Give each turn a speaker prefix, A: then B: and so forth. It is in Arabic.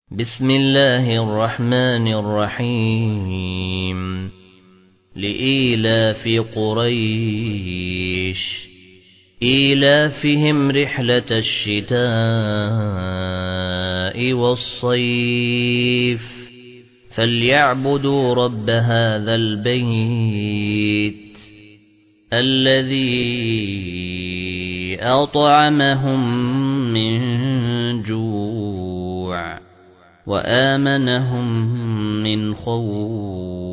A: بسم الله الرحمن الرحيم لإيلاف قريش إيلافهم رحلة الشتاء والصيف فليعبدوا رب هذا البيت الذي أطعمهم من جوع وآمنهم من خوف.